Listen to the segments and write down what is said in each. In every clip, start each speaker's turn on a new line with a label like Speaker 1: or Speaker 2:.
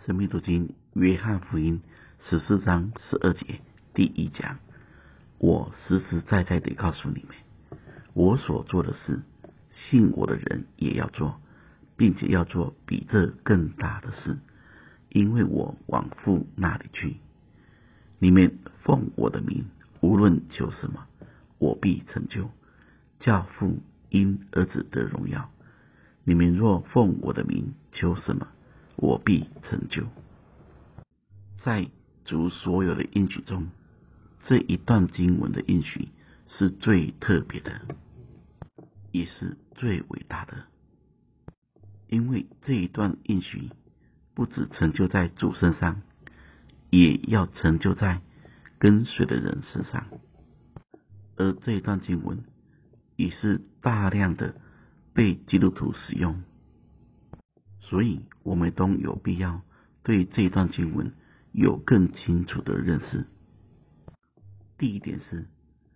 Speaker 1: 生命读经约翰福音14章12节第一讲，我实实在在地告诉你们，我所做的事，信我的人也要做，并且要做比这更大的事，因为我往父那里去。你们奉我的名无论求什么，我必成就，叫父因儿子得荣耀。你们若奉我的名求什么，我必成就。在主所有的应许中，这一段经文的应许是最特别的，也是最伟大的，因为这一段应许不只成就在主身上，也要成就在跟随的人身上。而这一段经文也是大量的被基督徒使用，所以我们都有必要对这一段经文有更清楚的认识。第一点是，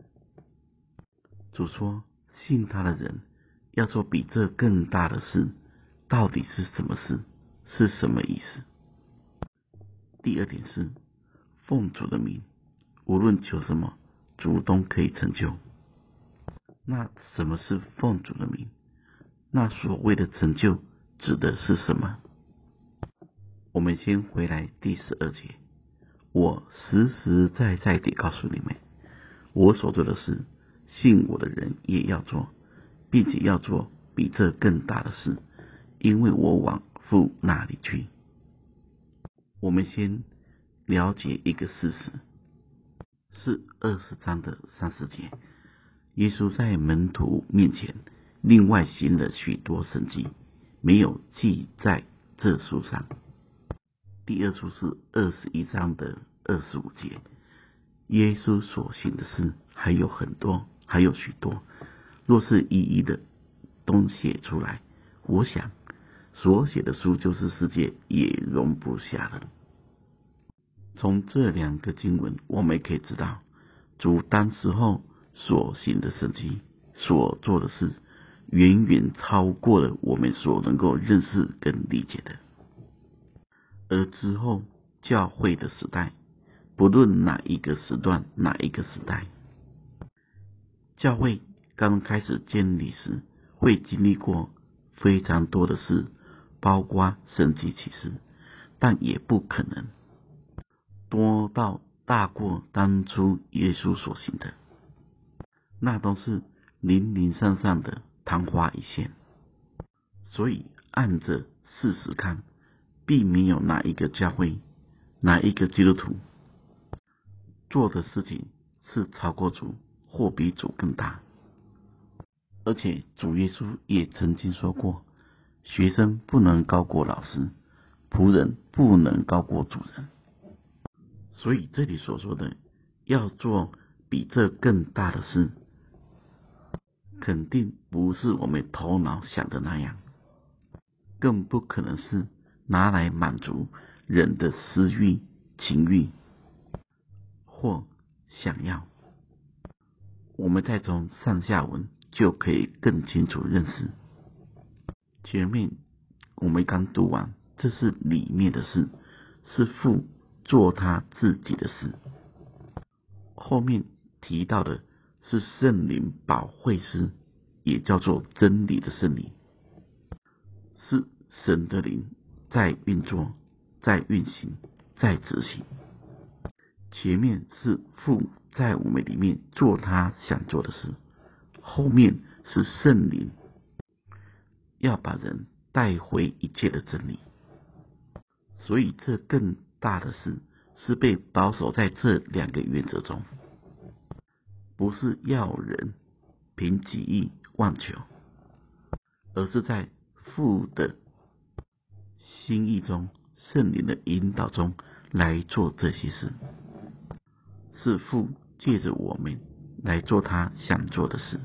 Speaker 1: 主说信他的人要做比这更大的事，到底是什么事？是什么意思？第二点是，奉主的名无论求什么，主都可以成就。那什么是奉主的名？那所谓的成就指的是什么？我们先回来第12节，我实实在在地告诉你们，我所做的事，信我的人也要做，并且要做比这更大的事，因为我往父那里去。我们先了解一个事实，是20章的30节，耶稣在门徒面前另外行了许多神迹，没有记在这书上。第二处是21章的25节，耶稣所行的事还有很多，还有许多，若是一一的都写出来，我想所写的书就是世界也容不下了。从这两个经文我们可以知道，主当时候所行的神迹，所做的事，远远超过了我们所能够认识跟理解的。而之后教会的时代，不论哪一个时段，哪一个时代，教会刚开始建立时，会经历过非常多的事，包括神迹奇事，但也不可能多到大过当初耶稣所行的，那都是零零散散的昙花一现。所以按着事实看，并没有哪一个教会，哪一个基督徒做的事情是超过主或比主更大。而且主耶稣也曾经说过，学生不能高过老师，仆人不能高过主人。所以这里所说的要做比这更大的事，肯定不是我们头脑想的那样，更不可能是拿来满足人的私欲、情欲或想要。我们再从上下文就可以更清楚认识。前面我们刚读完，这是里面的事，是父做他自己的事。后面提到的是圣灵保惠师，也叫做真理的圣灵，是神的灵在运作，在运行，在执行。前面是父在我们里面做他想做的事，后面是圣灵要把人带回一切的真理。所以这更大的事是被保守在这两个原则中，不是要人凭己意妄求，而是在父的心意中，圣灵的引导中来做这些事，是父借着我们来做他想做的事。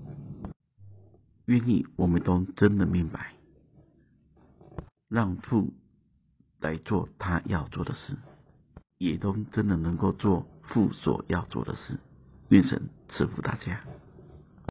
Speaker 1: 愿意我们都真的明白，让父来做他要做的事，也都真的能够做父所要做的事。愿神赐福大家。